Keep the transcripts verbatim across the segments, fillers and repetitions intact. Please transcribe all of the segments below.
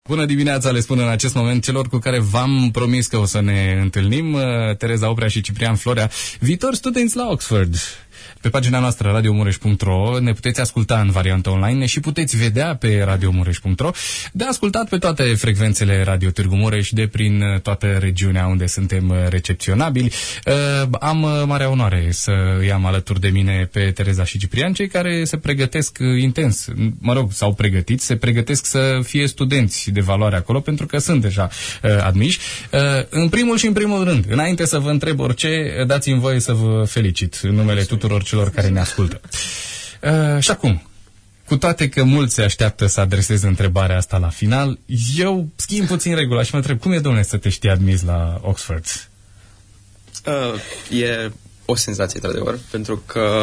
Bună dimineața, le spun în acest moment celor cu care v-am promis că o să ne întâlnim, Tereza Oprea și Ciprian Florea, viitori studenți la Oxford. Pe pagina noastră radio mureș punct ro ne puteți asculta în variantă online și puteți vedea pe radio mureș punct ro, de ascultat pe toate frecvențele Radio Târgu Mureș de prin toată regiunea unde suntem recepționabili. Am marea onoare să îi am alături de mine pe Tereza și Ciprian, cei care se pregătesc intens, mă rog, s-au pregătit, se pregătesc să fie studenți de valoare acolo, pentru că sunt deja admiși. În primul și în primul rând, înainte să vă întreb orice, dați-mi voie să vă felicit în numele tuturor celor care ne ascultă. Uh, și acum, cu toate că mulți se așteaptă să adreseze întrebarea asta la final, eu schimb puțin regula și mă întreb, cum e, domnule, să te știi admis la Oxford? Uh, e o senzație, într-adevăr, pentru că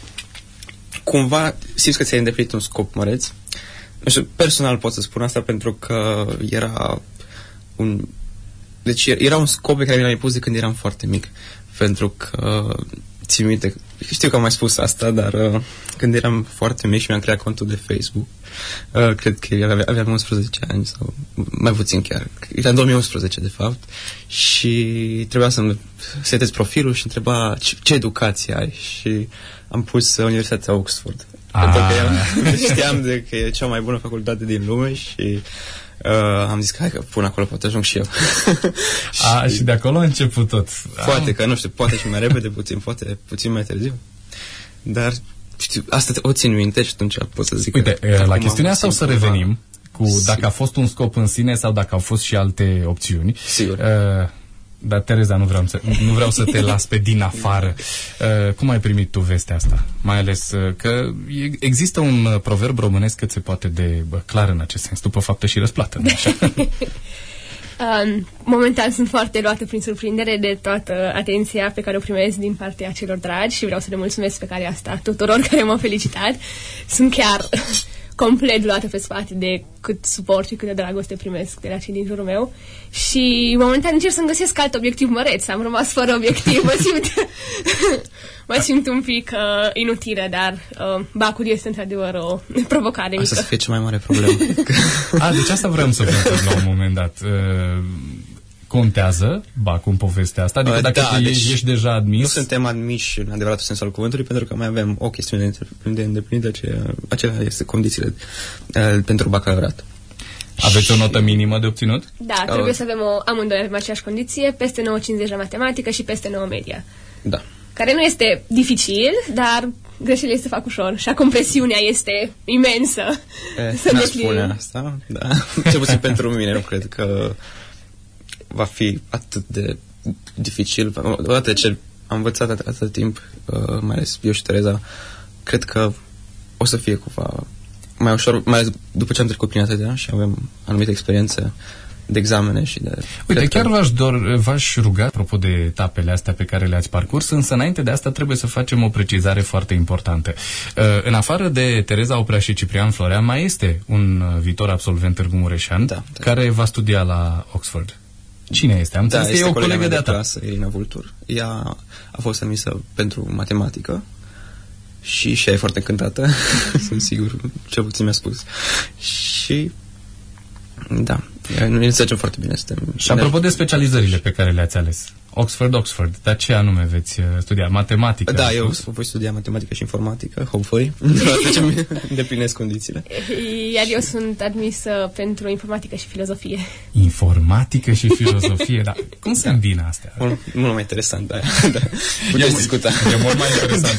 cumva simți că ți-ai îndeplinit un scop măreț. Nu știu, personal pot să spun asta pentru că era un... Deci era un scop pe care mi l-am impus de când eram foarte mic. Pentru că țin minte, știu că am mai spus asta, dar uh, când eram foarte mic și mi-am creat contul de Facebook, uh, cred că avea, aveam unsprezece ani sau mai puțin chiar, era în două mii unsprezece de fapt, și trebuia să-mi setez profilul și întreba ce, ce educație ai, și am pus Universitatea Oxford. Ah. Pentru că eu știam de că e cea mai bună facultate din lume și Uh, am zis că hai că pun acolo, poate ajung și eu. A, și, și de acolo a început tot. Poate că, nu știu, poate și mai repede puțin, poate puțin mai târziu. Dar, știu, asta o țin minte și atunci pot să zic. Uite, că la chestiunea asta o să revenim cu Sigur. Dacă a fost un scop în sine sau dacă au fost și alte opțiuni. Sigur. Uh, Dar, Tereza, nu vreau să, nu vreau să te las pe din afară. Uh, cum ai primit tu vestea asta? Mai ales uh, că există un uh, proverb românesc cât se poate de bă, clar în acest sens. După faptă și răsplată, nu așa? um, momentan sunt foarte luată prin surprindere de toată atenția pe care o primesc din partea celor dragi și vreau să le mulțumesc pe care asta tuturor care m-au felicitat. Sunt chiar complet luată pe spate de cât suport și câtă dragoste primesc de la cei din jurul meu și momentan încerc să-mi găsesc alt obiectiv măreț. Am rămas fără obiectiv, mă simt mă simt un pic uh, inutilă, dar uh, bacul este într-adevăr o provocare mică. Asta să fie cea mai mare problemă. A, deci asta vreau să vă la un moment dat. Uh, contează bacul în povestea asta? Adică dacă da, deci ești deja admis... Nu suntem admiși în adevăratul sens al cuvântului, pentru că mai avem o chestiune de îndeplinit, acelea este condițiile uh, pentru bacalaureat. Aveți o notă minimă de obținut? Da, trebuie să avem o, amândoi avem aceeași condiție, peste nouă virgulă cincizeci la matematică și peste nouă media. Da. Care nu este dificil, dar greșelile se fac ușor și acum presiunea este imensă. E, să ne spune asta, da. Cel puțin pentru mine, nu cred că va fi atât de dificil. Odată ce am învățat atât, atât timp, uh, mai ales eu și Tereza, cred că o să fie cumva mai ușor, mai ales după ce am trecut prin atâtea și avem anumite experiențe de examene și de... Uite, chiar v-aș, dor, v-aș ruga, apropo de etapele astea pe care le-ați parcurs, însă înainte de asta trebuie să facem o precizare foarte importantă. Uh, în afară de Tereza Oprea și Ciprian Florea, mai este un viitor absolvent târgu mureșean, da, da, care va studia la Oxford. Cine este? Am da, este e o colegă de, de a ta. Clasă, Irina Vultur. Ea a fost admisă pentru matematică și și ea e foarte încântată, sunt sigur, cel puțin mi-a spus. Și da, ne înțelegem foarte bine. Suntem și apropo de specializările pe care le-ați ales, Oxford, Oxford, dar ce anume veți studia? Matematică? Da, eu voi studia matematică și informatică, hopefully, după ce îmi îndeplinesc condițiile. Iar eu sunt admisă pentru informatică și filozofie. Informatică și filozofie, dar cum se îmbină astea? Mult, mult mai interesant, da. da. Puteți e discuta. E mult mai interesant.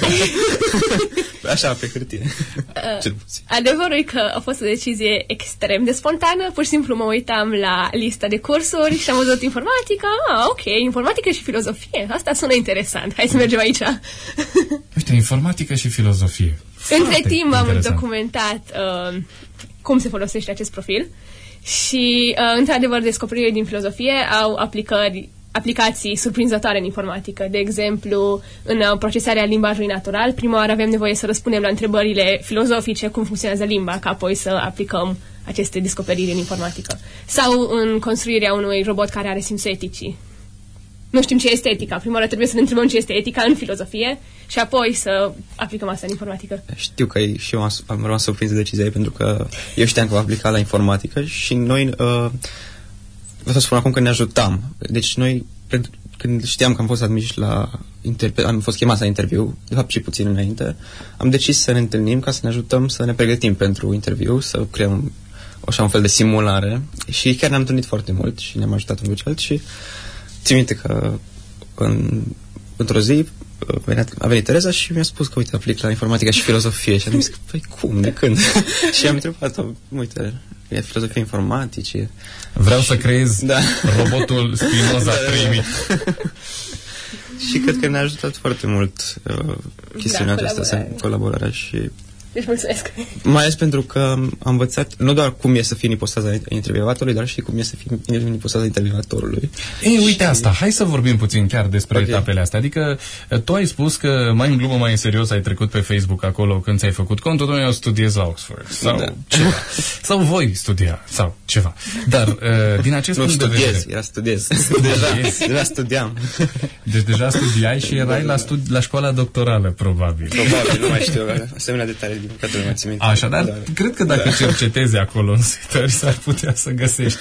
Așa, pe hârtie. Uh, adevărul e că a fost o decizie extrem de spontană. Pur și simplu mă uitam la lista de cursuri și am văzut informatică. Ah, ok, informatică și filozofie. Asta sună interesant. Hai să mergem aici. Uite, informatică și filozofie. Între timp am documentat uh, cum se folosește acest profil și, uh, într-adevăr, descoperirile din filozofie au aplicări aplicații surprinzătoare în informatică. De exemplu, în procesarea limbajului natural, prima oară avem nevoie să răspundem la întrebările filozofice, cum funcționează limba, ca apoi să aplicăm aceste descoperiri în informatică. Sau în construirea unui robot care are simțuri eticii. nu știm ce este etica. Prima oară trebuie să ne întrebăm ce este etica în filozofie și apoi să aplicăm asta în informatică. Știu că și eu am, am rămas surprins de decizia ei, pentru că eu știam că va aplica la informatică și noi, uh, vreau să spun acum că ne ajutam. Deci noi, pentru, când știam că am fost admiși la interviu, am fost chemați la interviu, de fapt și puțin înainte, am decis să ne întâlnim ca să ne ajutăm să ne pregătim pentru interviu, să creăm așa un fel de simulare și chiar ne-am întâlnit foarte mult și ne-am ajutat unul celălalt și țin minte că în, într-o zi a venit Tereza și mi-a spus că uite, aplic la informatică și filozofie și am zis că păi cum, de când? Și am întrebat-o, uite, e filozofie informatice. Vreau să creez da. robotul Spinoza primit. Și cred că ne-a ajutat foarte mult uh, chestiunea da, aceasta, colaborarea și... Deci mulțumesc. Mai ales pentru că am învățat nu doar cum e să fii în ipostaza intervievatorului, dar și cum e să fii în ipostaza intervievatorului. Ei, uite și... asta, hai să vorbim puțin chiar despre okay. etapele astea. Adică tu ai spus că mai în glumă, mai în serios ai trecut pe Facebook acolo când ți-ai făcut contul, eu studiez la Oxford sau da. ceva. Sau voi studia sau ceva. Dar uh, din acest nu punct studiez, de vedere... era studiez. Deja, deja studiam. Deci deja studiai și erai la, studi- la școala doctorală, probabil. Probabil, nu mai știu asemenea detalii. Așa, dar, dar cred că dacă da. cercetezi acolo în setări s-ar putea să găsești.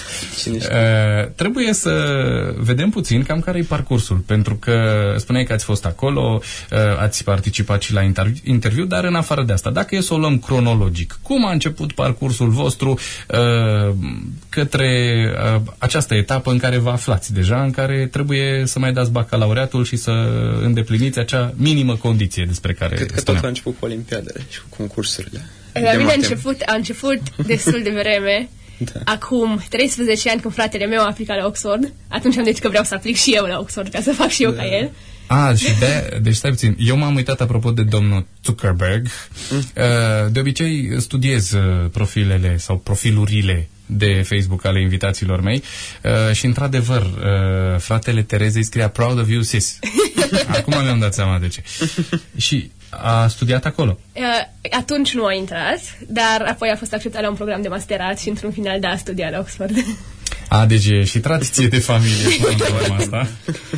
Uh, trebuie să vedem puțin cam care e parcursul, pentru că spuneai că ați fost acolo, uh, ați participat și la interviu, interviu, dar în afară de asta, dacă e să o luăm cronologic, cum a început parcursul vostru uh, către uh, această etapă în care vă aflați deja, în care trebuie să mai dați bacalaureatul și să îndepliniți acea minimă condiție despre care cred că spuneam. tot a început cu olimpiadele și cu concursurile. La mine a început, a început destul de vreme. Da. Acum treisprezece ani, când fratele meu a aplicat la Oxford, atunci am zis că vreau să aplic și eu la Oxford, ca să fac și eu da. ca el. Ah, și de, deci stai puțin. Eu m-am uitat apropo de domnul Zuckerberg. Mm. De obicei studiez profilele sau profilurile de Facebook ale invitațiilor mei și într-adevăr fratele Terezei scria Proud of you, sis. Acum mi-am dat seama de ce. Și a studiat acolo? Uh, atunci nu a intrat, dar apoi a fost acceptat la un program de masterat și într-un final da, a studiat la Oxford. A, deci e și tradiție de familie cu asta.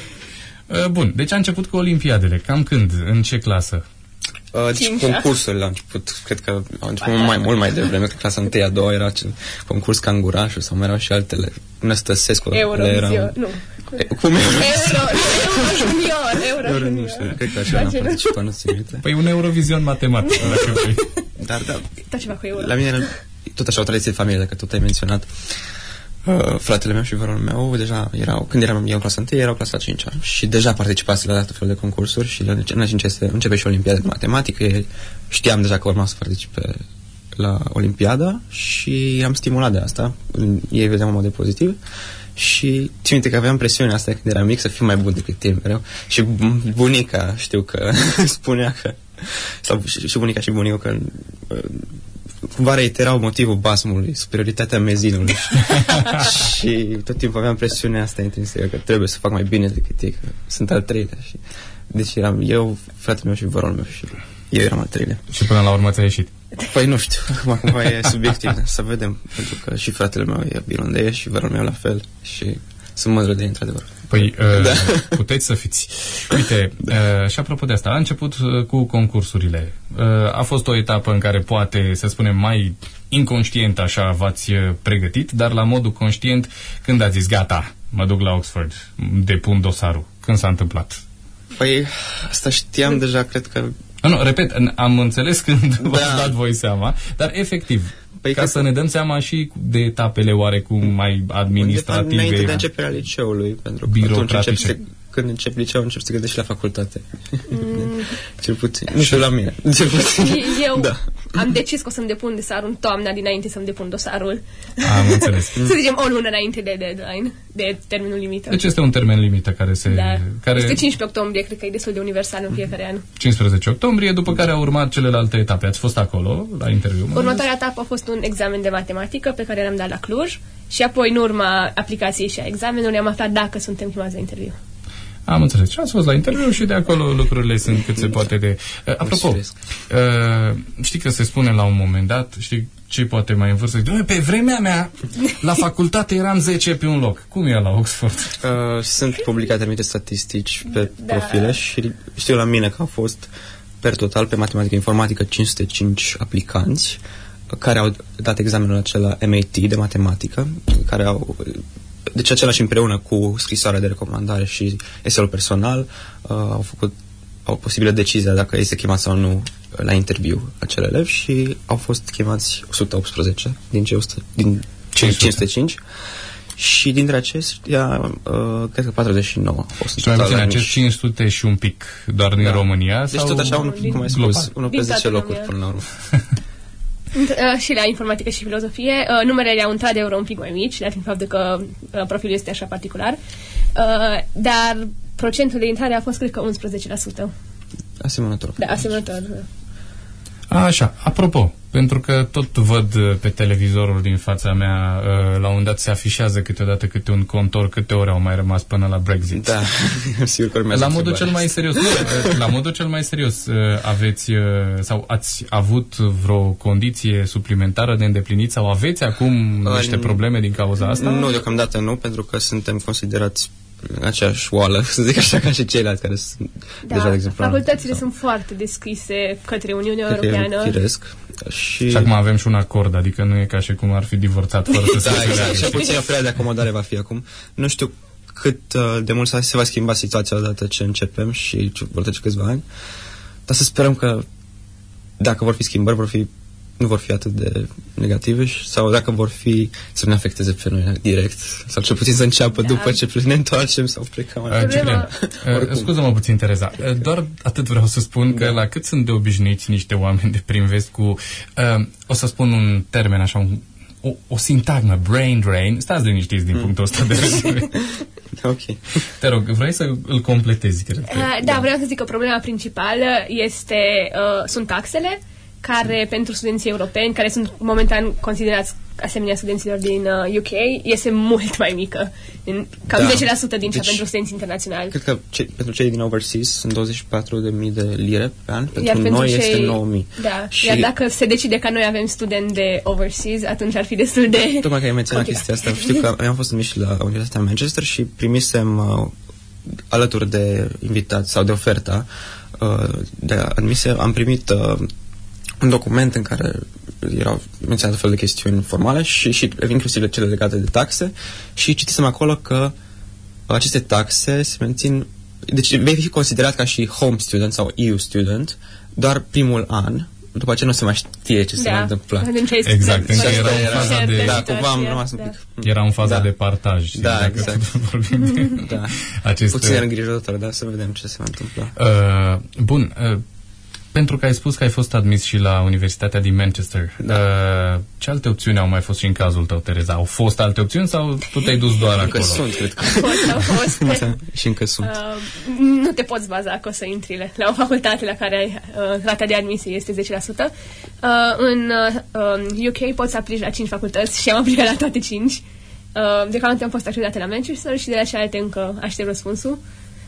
Uh, bun, deci a început cu olimpiadele. Cam când? În ce clasă? Uh, deci concursurile au început, cred că au început mai mult mai devreme, că clasa întâi, a doua era acel concurs Cangurașul sau mai erau și altele. Năstăsescu. Eurovision, era... nu. E, cum Euro, Euro Junior, Euro Junior. Nu știu, cred că așa n-a participat, nu țin minte. Păi un Eurovision matematic. Dar da, tot ceva cu Euro. La mine tot așa o tradiție de familie, dacă tot ai menționat. Uh, fratele meu și vărul meu deja erau, când eram eu în clasa întâi, erau clasa a cincea și deja participați la tot fel de concursuri și în a cincea începe și Olimpiada de Matematică. Știam deja că urma să participe la Olimpiada și am stimulat de asta. Ei vedeam în mod pozitiv și țin minte că aveam presiunea asta când eram mic să fiu mai bun decât ei mereu. Și bunica știu că spunea că sau și bunica și bunicul că cumva reiterau motivul basmului, superioritatea mezinului. Și tot timpul aveam presiunea asta intrinsecă că trebuie să fac mai bine decât ei, că sunt al treilea. Și deci eram eu, fratele meu și vărul meu și eu eram al treilea. Și până la urmă ți-a ieșit? Păi nu știu, acum cumva e subiectiv, să vedem, pentru că și fratele meu e irlandez și vărul meu la fel și sunt mândru de ei, într-adevăr. Păi, uh, da. Puteți să fiți. Uite, uh, și apropo de asta, a început uh, cu concursurile. Uh, a fost o etapă în care poate, să spunem, mai inconștient așa v-ați pregătit, dar la modul conștient, când ați zis, gata, mă duc la Oxford, depun dosarul. Când s-a întâmplat? Păi, asta știam deja, cred că... Nu, nu, repet, am înțeles când da. v-ați dat voi seama, dar efectiv, păi ca să ne dăm seama și de etapele oarecum mai administrative. Înainte de începerea liceului, pentru că atunci începi să, când începi liceul, începi să gândești la facultate. Mm. Cel puțin. Nu știu la mine. Cel puțin. Eu da. am decis că o să-mi depun dosarul în toamna dinainte să-mi depun dosarul. Am înțeles. Să zicem o lună înainte de deadline, de termenul limită. Deci este un termen limită care se... Da. Care... Este cincisprezece octombrie, cred că e destul de universal în fiecare an. cincisprezece octombrie, după care au urmat celelalte etape. Ați fost acolo, la interviu? Următoarea etapă a fost un examen de matematică pe care l-am dat la Cluj și apoi, în urma aplicației și a examenului, am aflat dacă suntem chemați la interviu. Am înțeles. Și ați fost la interviu și de acolo lucrurile sunt cât se poate de... Uh, apropo, uh, știi că se spune la un moment dat, știi ce poate mai în vârstă, zic, pe vremea mea, la facultate eram zece pe un loc. Cum e la Oxford? Uh, sunt publicate anumite statistici pe da. profile și știu la mine că au fost per total pe matematică informatică cinci sute cinci aplicanți care au dat examenul acela M A T de matematică, care au, deci același împreună cu scrisoarea de recomandare și eseul personal, uh, au făcut au posibilă decizia dacă este chemat sau nu la interviu acel elev și au fost chemați o sută optsprezece din, cei o sută, din cinci sute cinci și dintre acestea uh, cred că patruzeci și nouă au fost. Și mai puțin acest cinci sute și un pic doar din da. România? Deci sau tot așa, un, cum ai spus, unul pe zece locuri până la urmă. Uh, și la informatică și filozofie. Uh, numerele erau într-adevăr un pic mai mici, dat fiind faptul că uh, profilul este așa particular. Uh, dar procentul de intrare a fost, cred că, unsprezece la sută. Asemănător. Da, asemănător. A, așa, apropo, pentru că tot văd pe televizorul din fața mea, la un dat se afișează câteodată câte un contor, câte ore au mai rămas până la Brexit. Da, sigur că urmează. La modul cel mai serios, la modul cel mai serios, aveți sau ați avut vreo condiție suplimentară de îndeplinit sau aveți acum niște probleme din cauza asta? Nu, deocamdată nu, pentru că suntem considerați aceeași oală, să zic așa, ca și ceilalți care sunt da, deja, de exemplu... facultățile sunt foarte deschise către Uniunea Europeană. Firesc. Și... și acum avem și un acord, adică nu e ca și cum ar fi divorțat fără să se da, exact. Și puțin o perioadă de acomodare va fi acum. Nu știu cât uh, de mult se va schimba situația odată ce începem și vor trece câțiva ani, dar să sperăm că dacă vor fi schimbări, vor fi nu vor fi atât de negative sau dacă vor fi să ne afecteze pe noi direct sau cel puțin să înceapă da. După ce ne întoarcem sau plecăm. Uh, Ciprian, uh, scuză-mă puțin, Tereza, uh, doar atât vreau să spun da. Că la cât sunt de obișnuiți niște oameni de prin vest cu, uh, o să spun un termen așa, un, o, o sintagmă, brain drain, stați liniștiți din mm. punctul ăsta de vedere. Ok. Te rog, vrei să îl completezi, cred că. Uh, da, vreau să zic că problema principală este, uh, sunt taxele, care pentru studenții europeni, care sunt momentan considerați asemenea studenților din uh, U K, este mult mai mică. În, cam da. zece la sută din cea deci, pentru studenții internaționali. Cred că ce, pentru cei din overseas sunt douăzeci și patru de mii de lire pe an, pentru iar noi pentru este cei, nouă mii. Da, și iar dacă se decide că noi avem student de overseas, atunci ar fi destul de... Tocmai că ai menționat chestia asta, știu că am fost admis la Universitatea Manchester și primisem uh, alături de invitat sau de oferta uh, de admise, am primit uh, un document în care erau menționate fel de chestiuni formale și, și inclusiv cele legate de taxe și citisem acolo că aceste taxe se mențin, deci vei fi considerat ca și home student sau E U student doar primul an, după aceea nu se mai știe ce da. Se va întâmpla. Exact, încă era în faza de... Da, cumva am rămas un pic... Era în faza da. De partaj. Da, exact. Da. Acest... Puțin îngrijorător, dar să vedem ce se va întâmpla. Uh, bun, uh, pentru că ai spus că ai fost admis și la Universitatea din Manchester, da. uh, ce alte opțiuni au mai fost și în cazul tău, Tereza? Au fost alte opțiuni sau tu te-ai dus doar încă acolo? Sunt, cred că. Au fost, au fost. Și încă sunt. Uh, nu te poți baza că o să intri la o facultate la care uh, rata de admisie este zece la sută. Uh, în uh, U K poți să aplici la cinci facultăți și am aplicat la toate cinci. Uh, deocamdată am fost acreditată la Manchester și de la celelalte încă aștept răspunsul.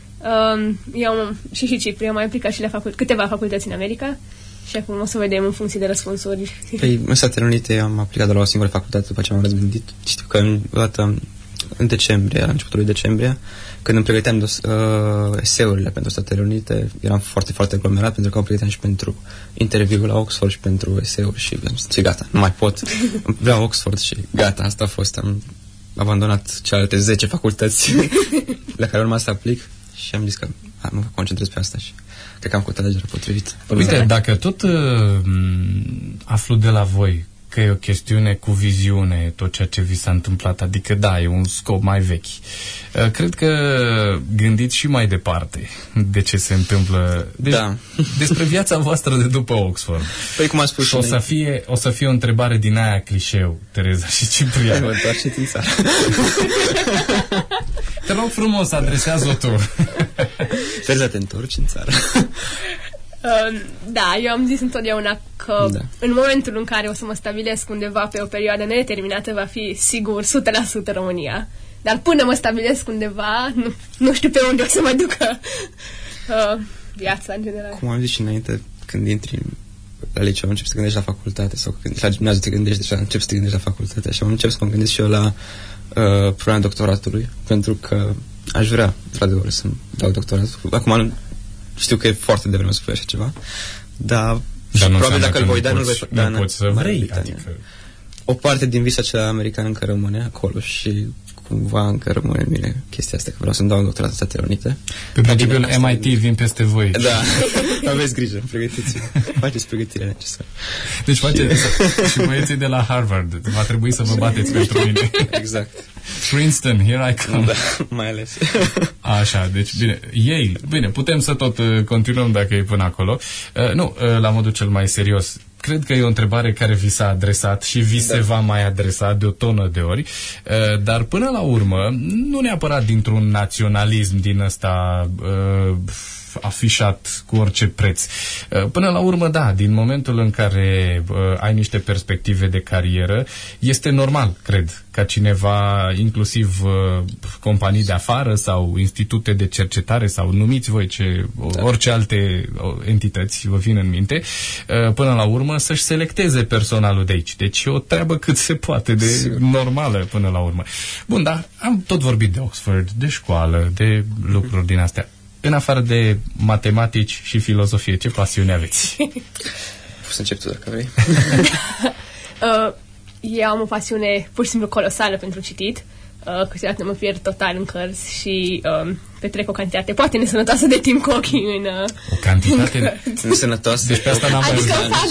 Um, eu am, și și Cipri, am mai aplicat și la facult- câteva facultăți în America și acum o să vedem în funcție de răspunsuri. Păi, în Statele Unite am aplicat de la o singură facultate după ce m-am răzgândit. Știu că în, dată, în decembrie, la începutul lui decembrie, când îmi pregăteam dos, uh, eseurile pentru Statele Unite, eram foarte, foarte aglomerat pentru că am pregăteam și pentru interviul la Oxford și pentru eseuri și am zis, ce gata, nu mai pot. Vreau Oxford și gata, asta a fost. Am abandonat celelalte zece facultăți la care urma să aplic. Și am zis că a, mă concentrez pe asta și cred că am făcut alegerea potrivită. Uite, dacă tot uh, aflu de la voi că e o chestiune cu viziune tot ceea ce vi s-a întâmplat, adică da, e un scop mai vechi. Uh, cred că gândiți și mai departe de ce se întâmplă, de, da. Despre viața voastră de după Oxford. Păi cum a spus și o să, fie, o să fie o întrebare din aia clișeu, Tereza și Ciprian. Mă întoarceți în țară. Te rog frumos, adresează-o tu. Tereza, te întorci în țară. Uh, da, eu am zis întotdeauna că da. În momentul în care o să mă stabilesc undeva pe o perioadă nedeterminată va fi sigur o sută la sută România. Dar până mă stabilesc undeva, nu, nu știu pe unde o să mă ducă uh, viața în general. Cum am zis și înainte, când intri la liceu, începi să te gândești la facultate, sau când la gimnaziu te gândești, deja începi să te gândești la facultate, așa am încep să mă gândesc și eu la uh, problema doctoratului, pentru că aș vrea, într-adevăr, să dau doctoratul. Acum nu știu că e foarte devreme să spui așa ceva, dar, dar și probabil dacă îl voi da, nu-l voi da, nu poți să vrei, adică o parte din visul acela american încă rămâne acolo și cumva încă rămâne în mine chestia asta, că vreau să-mi dau un doctorat în Statele Unite. Pe principiul M I T vin peste voi. Da, aveți grijă, pregătiți-vă. Faceți pregătirea necesară. Deci faceți, și băieții de la Harvard, va trebui să vă bateți pentru mine. Exact. Princeton, here I come. Da, mai ales. Așa, deci bine, Yale, bine, putem să tot uh, continuăm dacă e până acolo. Uh, nu, uh, la modul cel mai serios, cred că e o întrebare care vi s-a adresat și vi se da. va mai adresa de o tonă de ori, uh, dar până la urmă, nu neapărat dintr-un naționalism din ăsta uh, afișat cu orice preț. Până la urmă, da, din momentul în care uh, ai niște perspective de carieră, este normal, cred, ca cineva, inclusiv uh, companii de afară sau institute de cercetare sau numiți voi ce, da. orice alte entități vă vin în minte, uh, până la urmă să-și selecteze personalul de aici. Deci e o treabă cât se poate de Sigur. normală până la urmă. Bun, dar am tot vorbit de Oxford, de școală, de lucruri din astea. În afară de matematici și filozofie, ce pasiune aveți? Poți să încep tu dacă vrei. uh, eu am o pasiune pur și simplu colosală pentru citit. Uh, câteodată mă pierd total în cărți și uh, petrec o cantitate poate nesănătoasă de timp cu ochii în uh, o cantitate nesănătoasă? Deci pe asta n-am mai adică fac,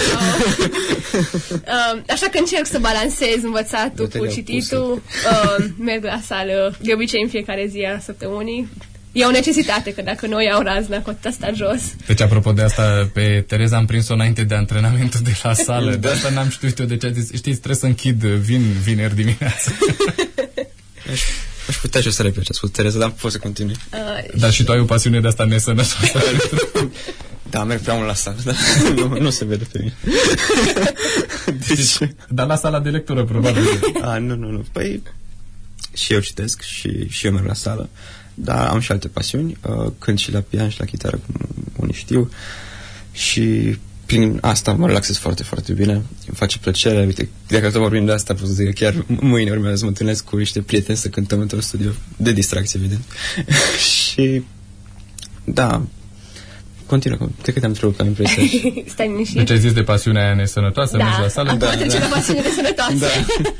uh, așa că încerc să balancez învățatul cu cititul. Uh, merg la sală de obicei în fiecare zi a săptămânii. E o necesitate, că dacă nu iau razna, cu asta jos. Deci, apropo de asta, pe Tereza am prins-o înainte de antrenamentul de la sală. De asta n-am știut eu de ce a zis. Știți, trebuie să închid vin vineri dimineață. Aș, aș putea și eu să repet ce a spus Tereza, dar pot să continui. Uh, dar și tu ai o pasiune de asta nesănătoasă. Da, merg prea mult la sală, dar nu, nu se vede pe mine. Deci... Dar la sala de lectură, probabil. A, nu, nu, nu. Păi, și eu citesc și, și eu merg la sală. Dar am și alte pasiuni, uh, cânt și la pian și la chitară, cum unii știu, și prin asta mă relaxez foarte, foarte bine, îmi face plăcere. Uite, dacă tot vorbim de asta, pot să zic că chiar mâine urmează să mă întâlnesc cu niște prieteni să cântăm într-un studio, de distracție, evident. Și, da, continuă, cred că te-am întrerupt, am impresia. Stai liniștit. Deci ai zis de pasiunea aia nesănătoasă, da, mergi la sală? Da, da, da. la pasiune nesănătoasă. Da.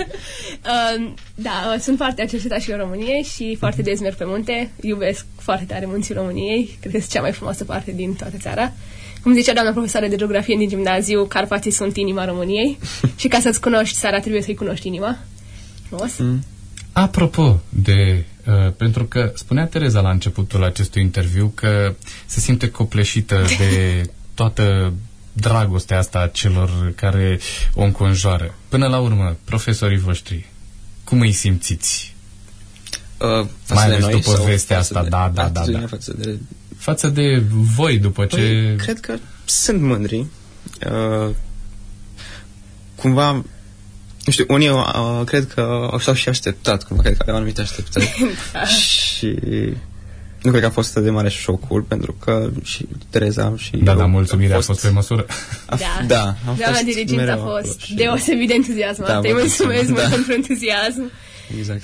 uh, da, sunt foarte cercetat și în Românie și foarte des merg pe munte. Iubesc foarte tare munții României. Cred că este cea mai frumoasă parte din toată țara. Cum zicea doamna profesoară de geografie din gimnaziu, Carpații sunt inima României și ca să-ți cunoști țara trebuie să-i cunoști inima. Frumos. Mm. Apropo de... Uh, pentru că spunea Tereza la începutul acestui interviu că se simte copleșită de toată dragostea asta a celor care o înconjoară. Până la urmă, profesorii voștri, cum îi simțiți? Uh, Mai ales după vestea asta, de, da, da, da, da. Față de... față de voi, după păi, ce... Cred că sunt mândri. Uh, cumva... Nu știu, unii uh, cred că s-au și așteptat, cumva, cred că aveau anumite așteptări. Și nu cred că a fost de mare șocul, pentru că și Tereza și Da, eu da, mulțumirea a fost, a fost pe măsură. A, da, da, am doamna fost dirigintă a fost deosebit de entuziasmată. Da, îi mulțumesc mult da. pentru entuziasm. Exact.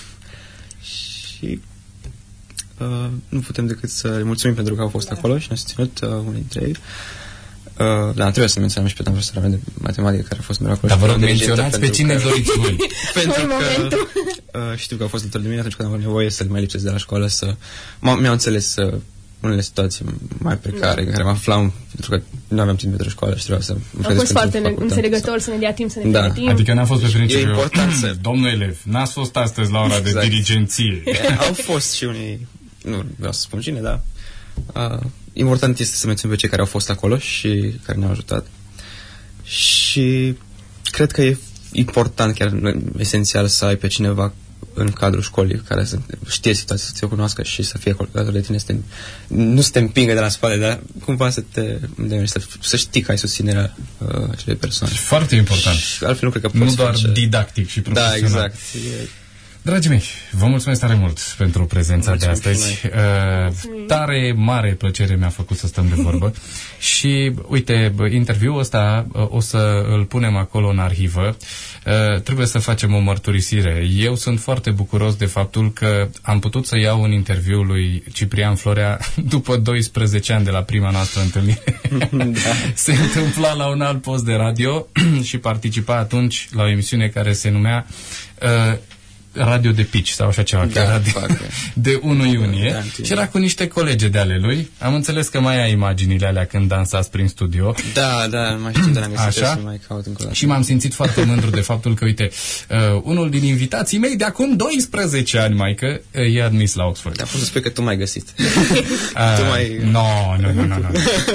Și uh, nu putem decât să le mulțumim pentru că au fost da. acolo și ne-au susținut uh, unii dintre ei. Uh, da, trebuie să menționăm și pe doamna profesoara mea de matematică care a fost mereu acolo. Dar vă rog, menționați pe cine că... doriți voi. Pentru că uh, știu că au fost alături de mine atunci când am avut nevoie să-l mai lipsesc de la școală, să mi-au înțeles uh, unele situații mai precare, da. în care mă aflam, pentru că nu aveam timp pentru școală și trebuia să mă Am fost foarte înțelegător să ne dea timp să ne da. pregătim. Adică n-a fost pe principiu, e important să... domnul elev, n-ați fost astăzi la ora exact. de dirigenție. Au fost și unii, nu vreau să spun cine, dar uh, important este să menționăm pe cei care au fost acolo și care ne-au ajutat. Și cred că e important, chiar esențial, să ai pe cineva în cadrul școlii care să știe situația, să ți-o cunoască și să fie alături de tine, să te, nu să te împingă de la spate, dar cumva să te să, să știi că ai susținerea uh, acelei persoane. Foarte important. Și altfel nu cred că poți nu doar face... didactic și profesional. Da, exact. E... Dragii mei, vă mulțumesc tare mult pentru prezența Mulțumim de astăzi. Uh, tare mare plăcere mi-a făcut să stăm de vorbă. Și, uite, interviul ăsta uh, o să îl punem acolo în arhivă. Uh, trebuie să facem o mărturisire. Eu sunt foarte bucuros de faptul că am putut să iau un interviu lui Ciprian Florea după doisprezece ani de la prima noastră întâlnire. Da. Se întâmpla la un alt post de radio și participa atunci la o emisiune care se numea uh, Radio de Pici sau așa ceva, da, de, de unu iunie, da, și era cu niște colege de ale lui. Am înțeles că mai ai imaginile alea când dansați prin studio. Da, da, mai știu, dar am găsit să mai caut încă o dată. Și m-am simțit foarte mândru de faptul că, uite, uh, unul din invitații mei de acum doisprezece ani, maică, uh, e admis la Oxford. Dar pot să spui că tu m-ai găsit. Uh, tu mai... No, nu, nu, nu, nu.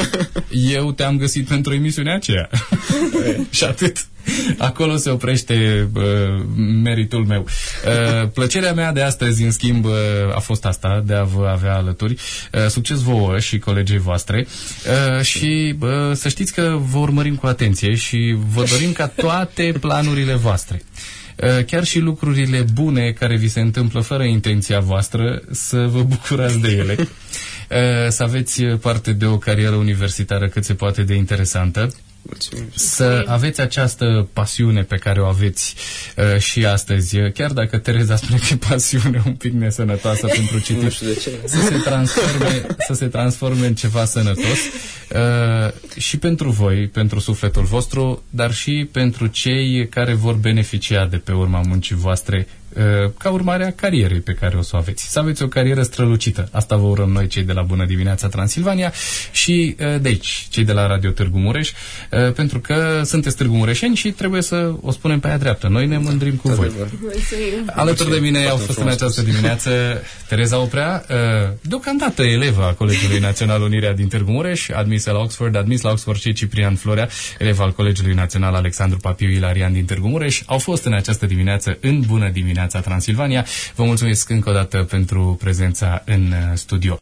Eu te-am găsit pentru emisiunea aceea. Și atât. Acolo se oprește uh, meritul meu. Uh, plăcerea mea de astăzi, în schimb, uh, a fost asta, de a vă avea alături. Uh, succes vouă și colegii voastre. Uh, și uh, să știți că vă urmărim cu atenție și vă dorim ca toate planurile voastre, uh, chiar și lucrurile bune care vi se întâmplă fără intenția voastră, să vă bucurați de ele. Uh, să aveți parte de o carieră universitară cât se poate de interesantă. Mulțumim. Să aveți această pasiune pe care o aveți uh, și astăzi, chiar dacă Tereza spune că e pasiune un pic nesănătoasă pentru citit, nu știu de ce. Să se transforme, să se transforme în ceva sănătos uh, și pentru voi, pentru sufletul vostru, dar și pentru cei care vor beneficia de pe urma muncii voastre uh, ca urmare a carierei pe care o să o aveți. Să aveți o carieră strălucită. Asta vă urăm noi, cei de la Bună Dimineața Transilvania și uh, de aici, cei de la Radio Târgu Mureș, uh, pentru că sunteți târgu mureșeni și trebuie să o spunem pe aia dreaptă. Noi ne mândrim cu voi. Alături de mine au fost în această dimineață Tereza Oprea, uh, deocamdată elevă a Colegiului Național Unirea din Târgu Mureș, admisă la Oxford, admis la Oxford și Ciprian Florea, elev al Colegiului Național Alexandru Papiu Ilarian din Târgu Mureș. Au fost în această dimineață în Bună Dimineața Transilvania. Vă mulțumesc încă o dată pentru prezența în studio.